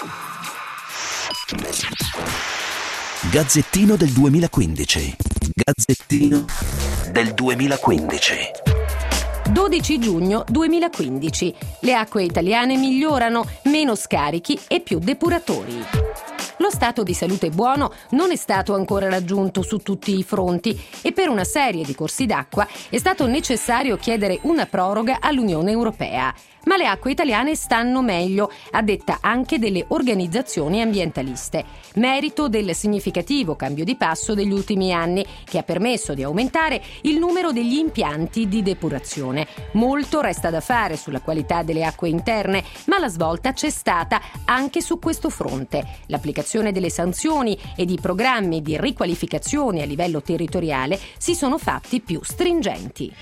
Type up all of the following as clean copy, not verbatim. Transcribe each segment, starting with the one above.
Gazzettino del 2015. Gazzettino del 2015. 12 giugno 2015. Le acque italiane migliorano, meno scarichi e più depuratori. Lo stato di salute buono non è stato ancora raggiunto su tutti i fronti e per una serie di corsi d'acqua è stato necessario chiedere una proroga all'Unione Europea. Ma le acque italiane stanno meglio, a detta anche delle organizzazioni ambientaliste. Merito del significativo cambio di passo degli ultimi anni, che ha permesso di aumentare il numero degli impianti di depurazione. Molto resta da fare sulla qualità delle acque interne, ma la svolta c'è stata anche su questo fronte. L'applicazione delle sanzioni e di programmi di riqualificazione a livello territoriale si sono fatti più stringenti.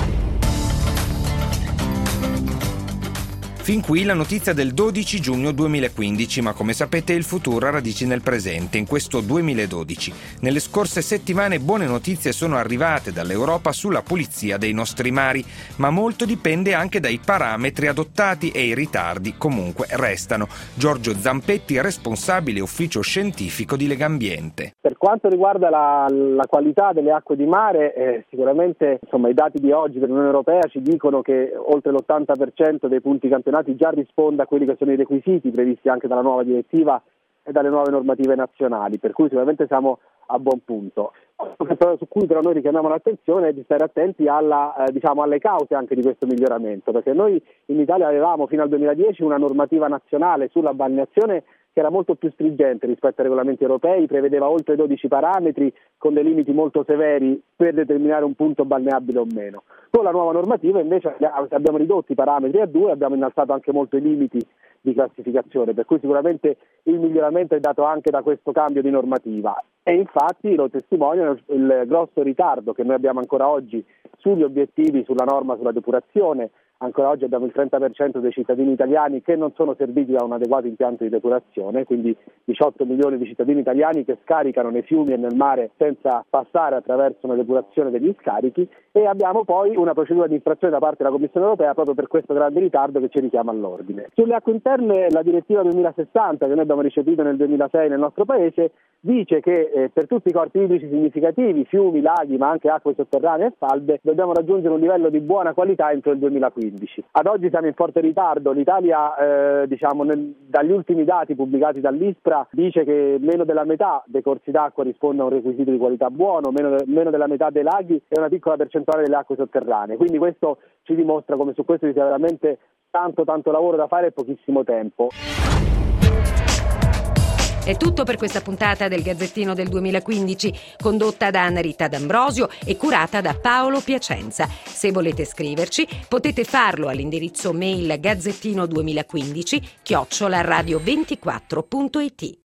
Fin qui la notizia del 12 giugno 2015, ma come sapete il futuro ha radici nel presente, in questo 2012. Nelle scorse settimane buone notizie sono arrivate dall'Europa sulla pulizia dei nostri mari, ma molto dipende anche dai parametri adottati e i ritardi comunque restano. Giorgio Zampetti, responsabile ufficio scientifico di Legambiente. Per quanto riguarda la qualità delle acque di mare, sicuramente i dati di oggi dell'Unione Europea ci dicono che oltre l'80% dei punti campionati già risponde a quelli che sono i requisiti previsti anche dalla nuova direttiva e dalle nuove normative nazionali, per cui sicuramente siamo a buon punto. Su cui però noi richiamiamo l'attenzione è di stare attenti alle cause anche di questo miglioramento, perché noi in Italia avevamo fino al 2010 una normativa nazionale sulla balneazione che era molto più stringente rispetto ai regolamenti europei, prevedeva oltre 12 parametri con dei limiti molto severi per determinare un punto balneabile o meno. Con la nuova normativa invece abbiamo ridotto i parametri a 2, abbiamo innalzato anche molto i limiti di classificazione, per cui sicuramente il miglioramento è dato anche da questo cambio di normativa e infatti lo testimonia il grosso ritardo che noi abbiamo ancora oggi sugli obiettivi, sulla norma sulla depurazione. Ancora oggi abbiamo il 30% dei cittadini italiani che non sono serviti da un adeguato impianto di depurazione, quindi 18 milioni di cittadini italiani che scaricano nei fiumi e nel mare senza passare attraverso una depurazione degli scarichi e abbiamo poi una procedura di infrazione da parte della Commissione Europea proprio per questo grande ritardo che ci richiama all'ordine. Sulle acque interne la direttiva 2060 che noi abbiamo recepito nel 2006 nel nostro Paese dice che per tutti i corpi idrici significativi, fiumi, laghi ma anche acque sotterranee e falde, dobbiamo raggiungere un livello di buona qualità entro il 2015. Ad oggi siamo in forte ritardo, l'Italia dagli ultimi dati pubblicati dall'ISPRA dice che meno della metà dei corsi d'acqua risponde a un requisito di qualità buono, meno della metà dei laghi e una piccola percentuale delle acque sotterranee, quindi questo ci dimostra come su questo ci sia veramente tanto lavoro da fare e pochissimo tempo. È tutto per questa puntata del Gazzettino del 2015, condotta da Anna Rita D'Ambrosio e curata da Paolo Piacenza. Se volete scriverci, potete farlo all'indirizzo mail gazzettino2015@radio24.it.